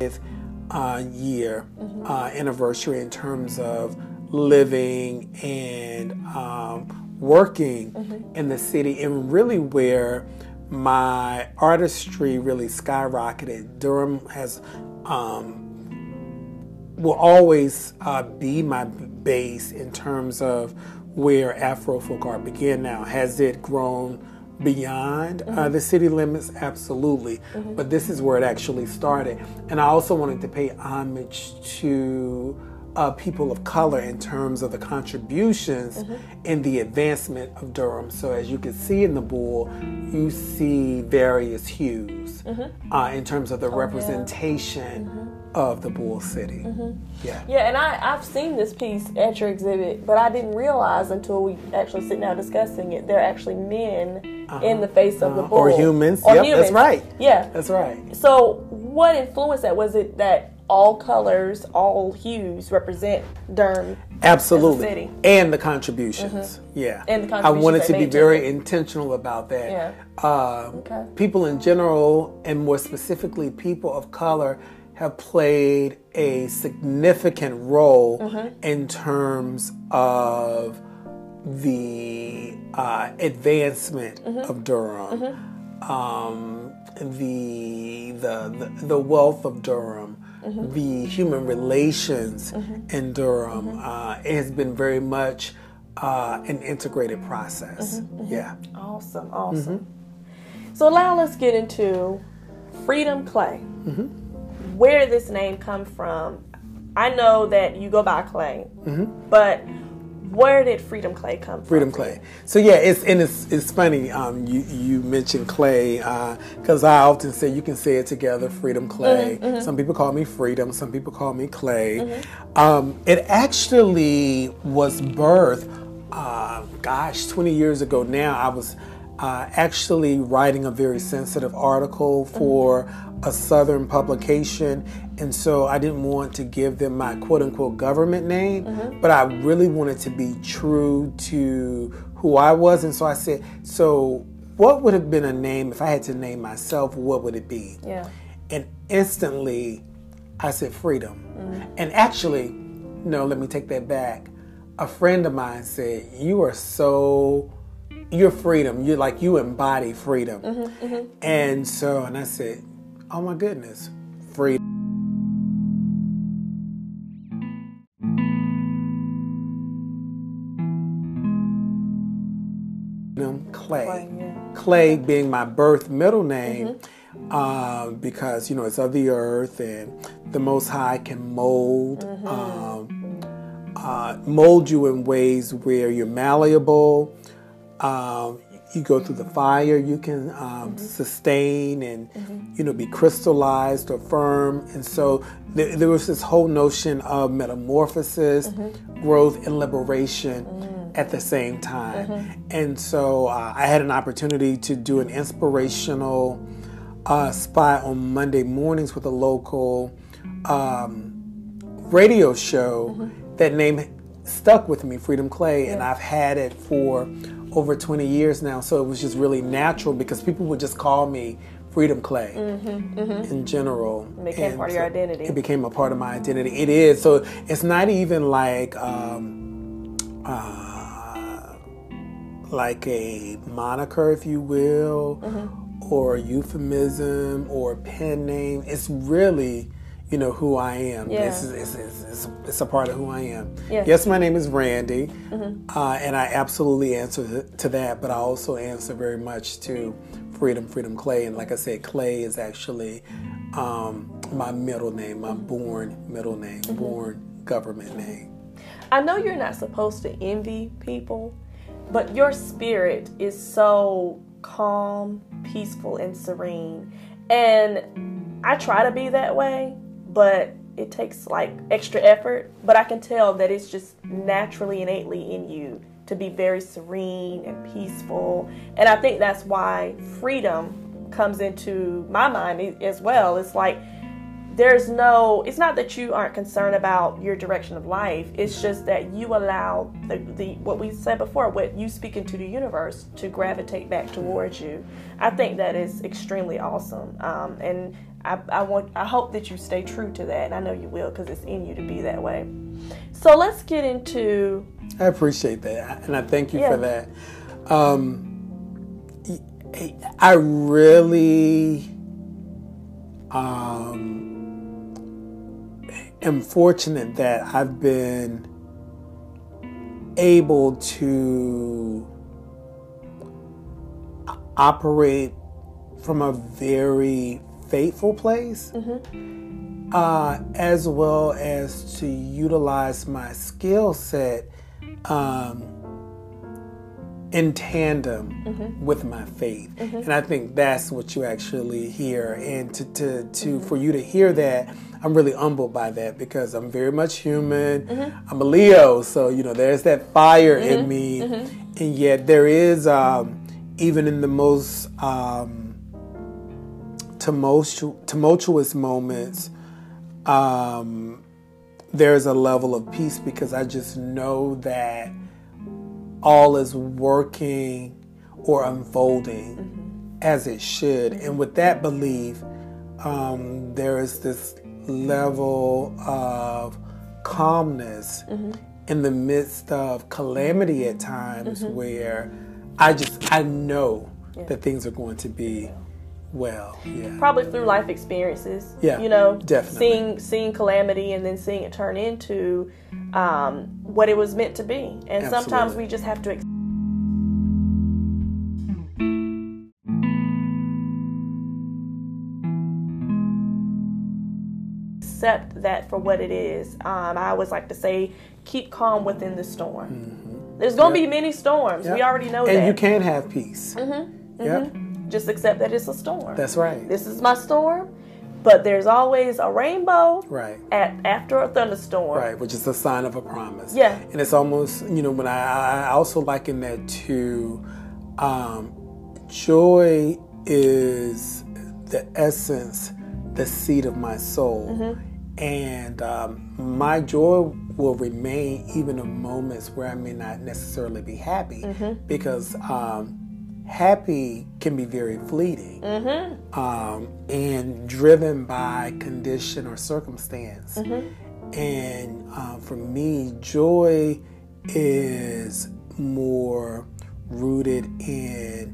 40th year anniversary in terms of living and working in the city, and really where my artistry really skyrocketed. Durham has will always be my base in terms of where Afro folk art began. Now, has it grown beyond the city limits? Absolutely. But this is where it actually started. And I also wanted to pay homage to people of color in terms of the contributions in the advancement of Durham. So as you can see in the bull, you see various hues in terms of the representation of the Bull City. Yeah, and I've seen this piece at your exhibit, but I didn't realize until we actually sit down discussing it, they're actually men in the face of the bull. Or humans. Yep, that's right. Yeah. That's right. So what influenced that? Was it that all colors, all hues represent Durham? Absolutely. As a city? And the contributions. Yeah. And the contributions I wanted to be very it. intentional about that. Yeah. People in general, and more specifically people of color, have played a significant role in terms of the advancement of Durham, the wealth of Durham, the human relations in Durham. It has been very much an integrated process. Yeah. Awesome. So now let's get into Freedom Clay. Where did this name come from? I know that you go by Clay, but where did Freedom Clay come from? Freedom Clay. So yeah, it's funny. You mentioned Clay because I often say you can say it together. Freedom Clay. Some people call me Freedom. Some people call me Clay. It actually was birthed. 20 years ago now. I was actually writing a very sensitive article for a Southern publication, and so I didn't want to give them my quote-unquote government name, but I really wanted to be true to who I was, and so I said, so what would have been a name if I had to name myself? What would it be? Yeah. And instantly I said Freedom. And actually, no, let me take that back. A friend of mine said, you're freedom. You're like, you embody freedom. And I said, oh my goodness, freedom. Clay. Clay being my birth middle name, because, it's of the earth, and the Most High can mold you in ways where you're malleable. You go through the fire, you can sustain and, be crystallized or firm. And so there was this whole notion of metamorphosis, growth, and liberation at the same time. And so I had an opportunity to do an inspirational spot on Monday mornings with a local radio show. That name stuck with me, Freedom Clay, and I've had it for over 20 years now, so it was just really natural because people would just call me Freedom Clay in general. It became part of your identity. It became a part of my identity. It is. So it's not even like a moniker, if you will, or a euphemism or a pen name. It's really, who I am. Yeah. It's a part of who I am. Yeah. Yes, my name is Randy, and I absolutely answer to that, but I also answer very much to Freedom Clay. And like I said, Clay is actually my middle name, my born middle name, born government name. I know you're not supposed to envy people, but your spirit is so calm, peaceful, and serene. And I try to be that way, but it takes extra effort. But I can tell that it's just naturally, innately in you to be very serene and peaceful. And I think that's why freedom comes into my mind as well. It's like it's not that you aren't concerned about your direction of life. It's just that you allow the what we said before, what you speak into the universe, to gravitate back towards you. I think that is extremely awesome. And I hope that you stay true to that. And I know you will, because it's in you to be that way. So let's get into... I appreciate that. And I thank you for that. I really am fortunate that I've been able to operate from a very faithful place, as well as to utilize my skill set in tandem with my faith. And I think that's what you actually hear. And for you to hear that, I'm really humbled by that, because I'm very much human. I'm a Leo, so there's that fire in me. And yet there is, even in the most tumultuous moments, there's a level of peace, because I just know that all is working or unfolding as it should. And with that belief, there is this level of calmness in the midst of calamity at times, where I know that things are going to be well. Probably through life experiences. Definitely. Seeing calamity and then seeing it turn into what it was meant to be. And Absolutely. Sometimes we just have to accept that for what it is. I always like to say, keep calm within the storm. There's going to be many storms. We already know that. And you can have peace. Just accept that it's a storm. That's right. This is my storm, but there's always a rainbow after a thunderstorm. Right, which is a sign of a promise. Yeah. And it's almost, when I also liken that to joy is the essence, the seed of my soul. And my joy will remain even in moments where I may not necessarily be happy, because happy can be very fleeting, and driven by condition or circumstance. And for me, joy is more rooted in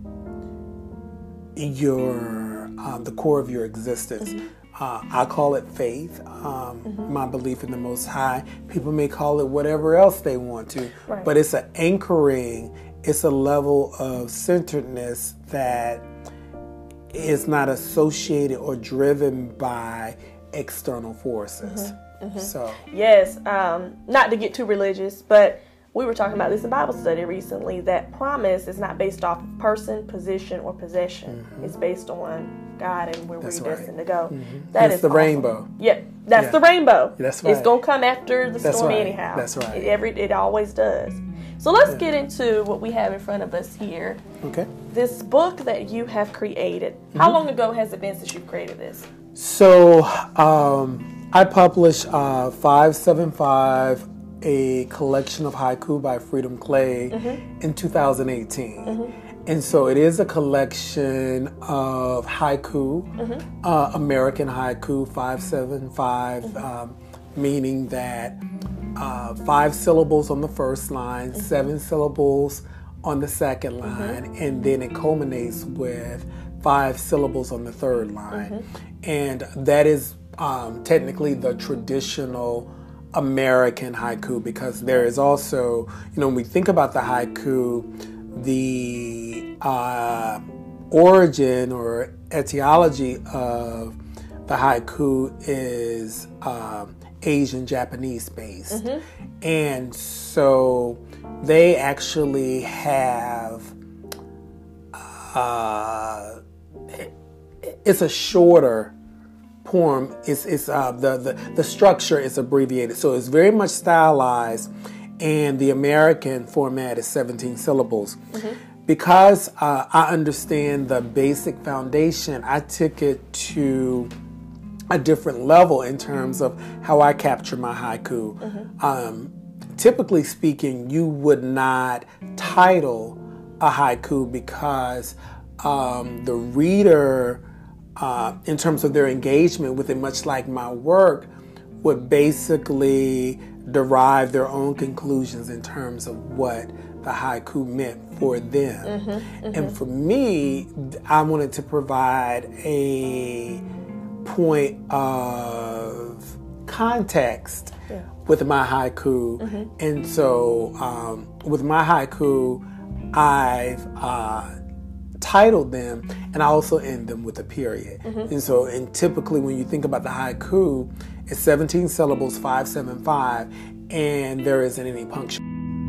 the core of your existence. I call it faith, my belief in the Most High. People may call it whatever else they want to, but it's an anchoring. It's a level of centeredness that is not associated or driven by external forces. So yes, not to get too religious, but we were talking about this in Bible study recently, that promise is not based off of person, position, or possession. It's based on God and where we're destined to go. That is the awesome. Rainbow. That's the rainbow. That's right. It's going to come after the storm anyhow. That's right. It always does. So let's get into what we have in front of us here. Okay. This book that you have created. How long ago has it been since you've created this? So I published 575, a collection of haiku by Freedom Clay, in 2018. And so it is a collection of haiku, American haiku, 575, meaning that 5 syllables on the first line, 7 syllables on the second line, and then it culminates with 5 syllables on the third line. And that is technically the traditional American haiku, because there is also, when we think about the haiku, the origin or etiology of the haiku is Asian Japanese based. And so they actually have, it's a shorter poem. It's the structure is abbreviated, so it's very much stylized, and the American format is 17 syllables. Because I understand the basic foundation, I took it to a different level in terms of how I capture my haiku. Typically speaking, you would not title a haiku because the reader, in terms of their engagement with it, much like my work, would basically derive their own conclusions in terms of what the haiku meant for them. And for me, I wanted to provide a point of context with my haiku. And so with my haiku, I've titled them, and I also end them with a period. And typically when you think about the haiku, it's 17 syllables, 575, and there isn't any punctuation.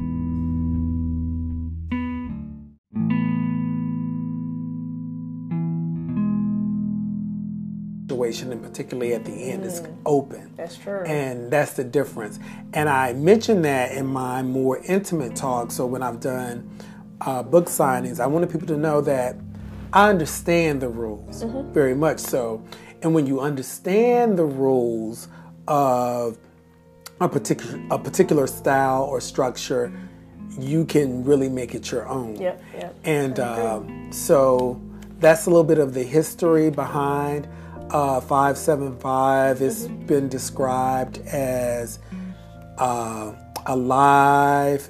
And particularly at the end, is open. That's true. And that's the difference. And I mentioned that in my more intimate talk. So when I've done book signings, I wanted people to know that I understand the rules very much so. And when you understand the rules of a particular style or structure, you can really make it your own. And so that's a little bit of the history behind 575. It's been described as alive,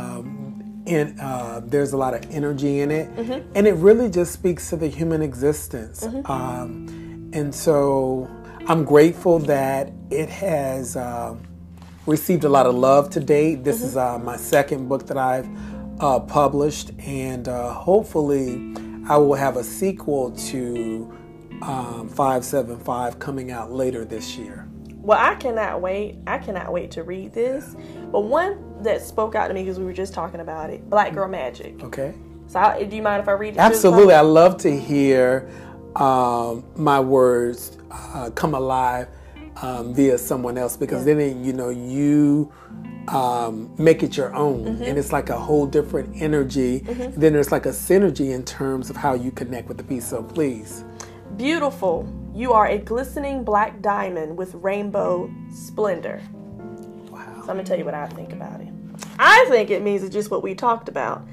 and there's a lot of energy in it, and it really just speaks to the human existence. And so I'm grateful that it has received a lot of love to date. This is my second book that I've published, and hopefully I will have a sequel to 575 coming out later this year. Well, I cannot wait. I cannot wait to read this. But one that spoke out to me, because we were just talking about it, Black Girl Magic. Okay. So do you mind if I read it? Absolutely. I love to hear my words come alive via someone else, because then you make it your own, and it's like a whole different energy. Then there's like a synergy in terms of how you connect with the piece. So please. Beautiful. You are a glistening black diamond with rainbow splendor. Wow. So I'm going to tell you what I think about it. I think it means it's just what we talked about.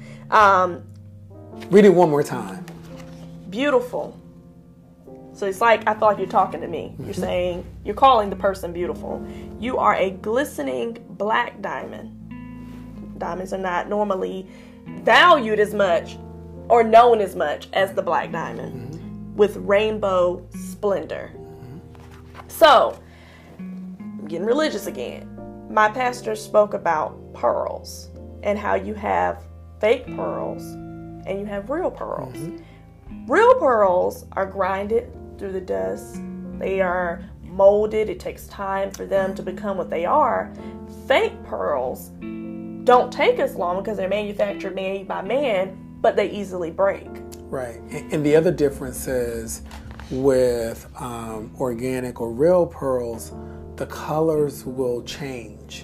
Read it one more time. Beautiful. So it's like, I feel like you're talking to me. You're saying, you're calling the person beautiful. You are a glistening black diamond. Diamonds are not normally valued as much or known as much as the black diamond. With rainbow splendor. So, I'm getting religious again. My pastor spoke about pearls and how you have fake pearls and you have real pearls. Real pearls are grinded through the dust. They are molded. It takes time for them to become what they are. Fake pearls don't take as long because they're manufactured made by man, but they easily break. Right. And the other difference is with organic or real pearls, the colors will change,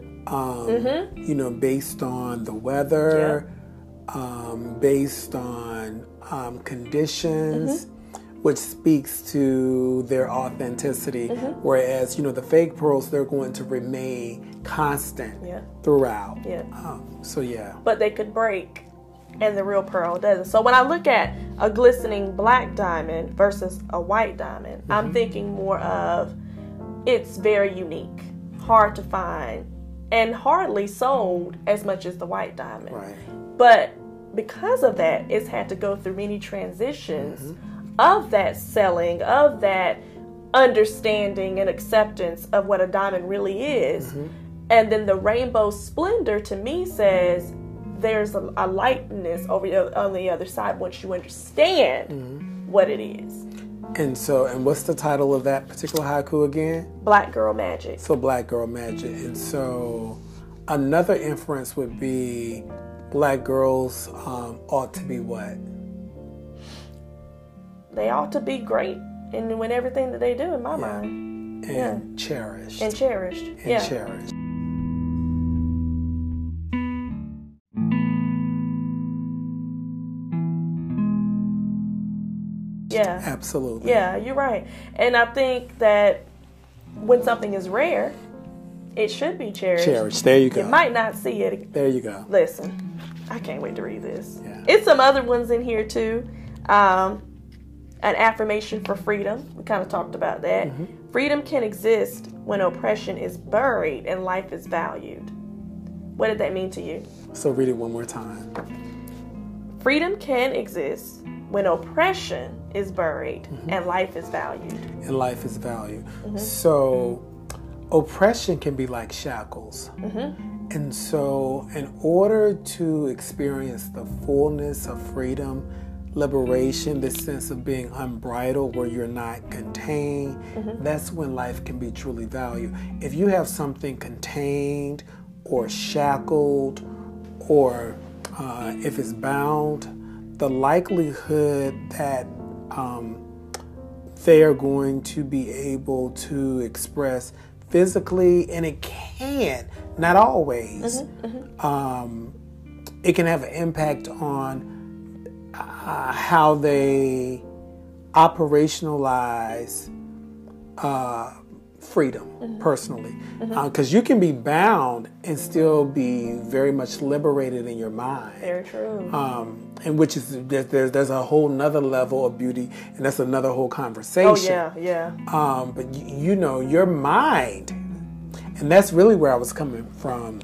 based on the weather, based on conditions, which speaks to their authenticity. Whereas, the fake pearls, they're going to remain constant throughout. But they could break. And the real pearl doesn't. So when I look at a glistening black diamond versus a white diamond, I'm thinking more of it's very unique, hard to find, and hardly sold as much as the white diamond. Right. But because of that, it's had to go through many transitions of that selling, of that understanding and acceptance of what a diamond really is. And then the rainbow splendor to me says, there's a lightness on the other side once you understand what it is. And what's the title of that particular haiku again? Black Girl Magic. So Black Girl Magic. And so another inference would be black girls ought to be what? They ought to be great in everything that they do, in my mind. And cherished. And cherished. And cherished. Yeah. Absolutely. Yeah, you're right. And I think that when something is rare, it should be cherished. Cherished. There you go. You might not see it. There you go. Listen, I can't wait to read this. Yeah. It's some other ones in here too. An affirmation for freedom. We kind of talked about that. Mm-hmm. Freedom can exist when oppression is buried and life is valued. What did that mean to you? So read it one more time. Freedom can exist when oppression is buried and life is valued. And life is valued. So oppression can be like shackles. And so in order to experience the fullness of freedom, liberation, this sense of being unbridled where you're not contained, that's when life can be truly valued. If you have something contained or shackled, or if it's bound, the likelihood that they are going to be able to express physically, and it can, not always, it can have an impact on how they operationalize freedom personally. Because you can be bound and still be very much liberated in your mind. Very true. And which is, there's a whole nother level of beauty, and that's another whole conversation. Oh, yeah. But you know, your mind, and that's really where I was coming from.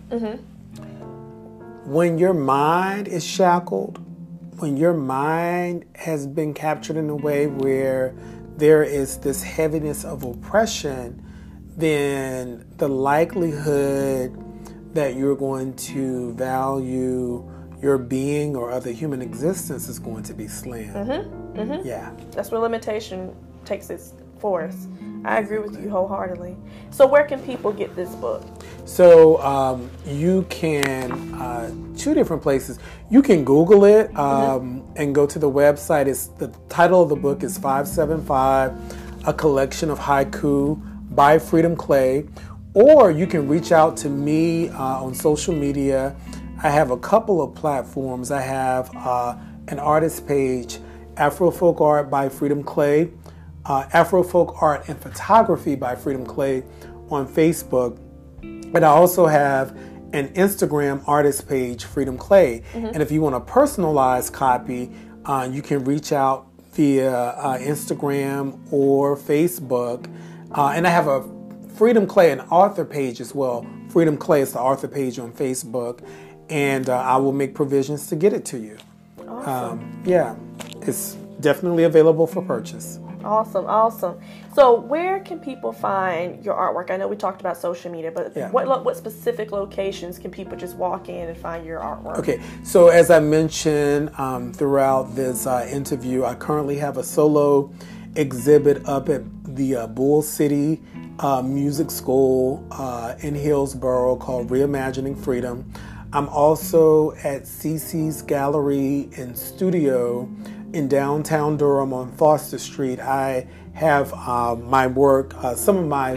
When your mind is shackled, when your mind has been captured in a way where there is this heaviness of oppression, then the likelihood that you're going to value your being or other human existence is going to be slim. Yeah. That's where limitation takes its force. I agree with you wholeheartedly. So where can people get this book? So you can, two different places. You can Google it and go to the website. The title of the book is 575, A Collection of Haiku by Freedom Clay. Or you can reach out to me on social media. I have a couple of platforms. I have an artist page, Afrofolk Art by Freedom Clay, Afrofolk Art and Photography by Freedom Clay on Facebook. And I also have an Instagram artist page, Freedom Clay. And if you want a personalized copy, you can reach out via Instagram or Facebook. And I have a Freedom Clay, an author page as well. Freedom Clay is the author page on Facebook. And I will make provisions to get it to you. Awesome. Yeah, it's definitely available for purchase. Awesome. So where can people find your artwork? I know we talked about social media, but what specific locations can people just walk in and find your artwork? Okay, so as I mentioned throughout this interview, I currently have a solo exhibit up at the Bull City Music School in Hillsborough called Reimagining Freedom. I'm also at CC's Gallery and Studio in downtown Durham on Foster Street. I have my work, some of my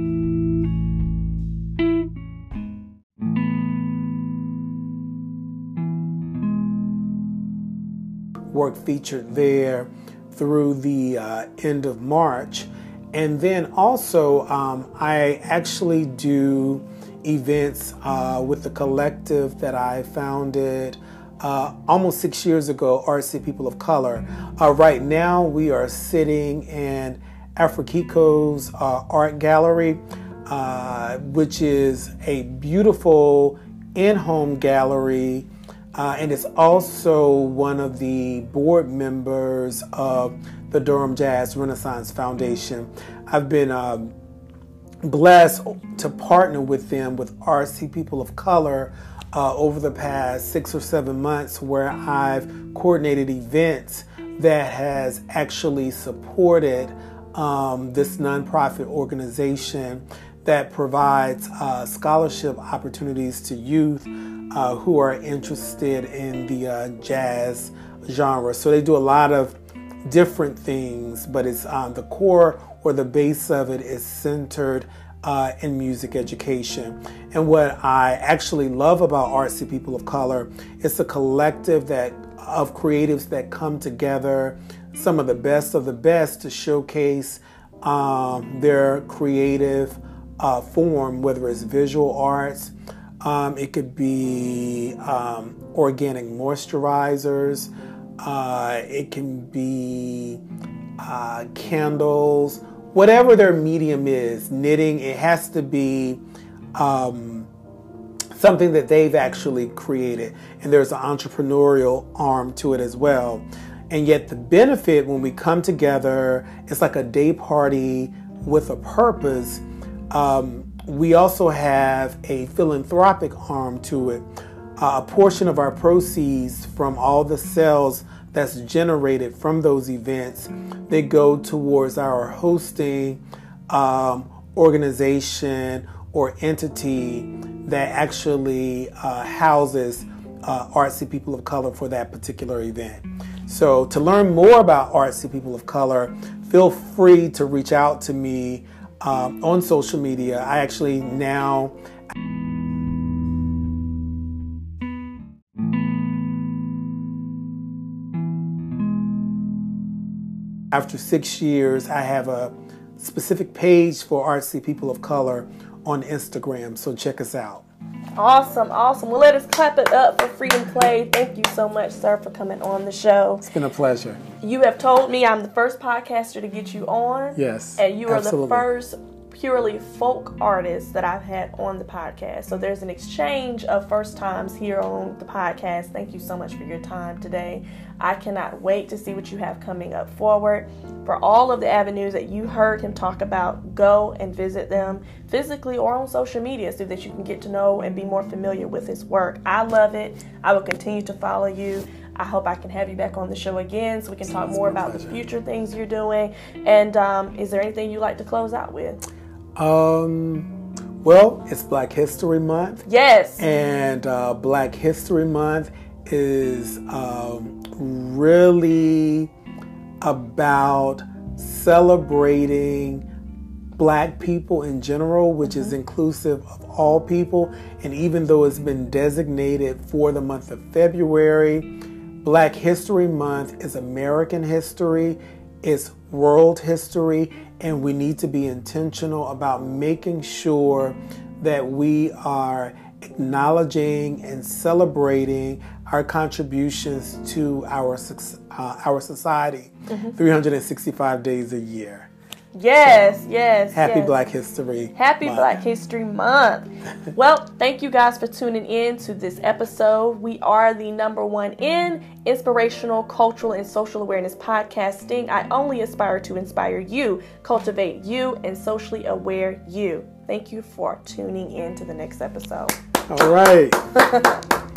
work featured there through the end of March. And then also I actually do events with the collective that I founded almost 6 years ago, Artsy People of Color. Right now we are sitting in Afrikiko's art gallery, which is a beautiful in-home gallery, and it's also one of the board members of the Durham Jazz Renaissance Foundation. I've been blessed to partner with them, with Artsy People of Color, over the past 6 or 7 months, where I've coordinated events that has actually supported this nonprofit organization that provides scholarship opportunities to youth who are interested in the jazz genre. So they do a lot of different things, but it's the core or the base of it is centered in music education. And what I actually love about Artsy People of Color, it's a collective of creatives that come together some of the best to showcase their creative form, whether it's visual arts, it could be organic moisturizers, it can be candles, whatever their medium is, knitting. It has to be something that they've actually created, and there's an entrepreneurial arm to it as well. And yet the benefit when we come together, it's like a day party with a purpose. We also have a philanthropic arm to it. A portion of our proceeds from all the sales that's generated from those events, they go towards our hosting organization or entity that actually houses Artsy People of Color for that particular event. So to learn more about Artsy People of Color, feel free to reach out to me on social media. I actually now after 6 years, I have a specific page for Artsy People of Color on Instagram, so check us out. Awesome. Well, let us clap it up for Freedom Clay. Thank you so much, sir, for coming on the show. It's been a pleasure. You have told me I'm the first podcaster to get you on. Yes, and you are absolutely. the first purely folk artist that I've had on the podcast. So there's an exchange of first times here on the podcast. Thank you so much for your time today. I cannot wait to see what you have coming up forward. For all of the avenues that you heard him talk about, go and visit them physically or on social media so that you can get to know and be more familiar with his work. I love it. I will continue to follow you. I hope I can have you back on the show again so we can talk more about the future things you're doing. And is there anything you'd like to close out with? Well, it's Black History Month. Yes. And Black History Month is really about celebrating Black people in general, which is inclusive of all people. And even though it's been designated for the month of February, Black History Month is American history, it's world history, and we need to be intentional about making sure that we are acknowledging and celebrating our contributions to our society 365 days a year. Yes. Happy Black History Happy Month. Black History Month. Well, thank you guys for tuning in to this episode. We are the #1 in inspirational, cultural, and social awareness podcasting. I only aspire to inspire you, cultivate you, and socially aware you. Thank you for tuning in to the next episode. All right.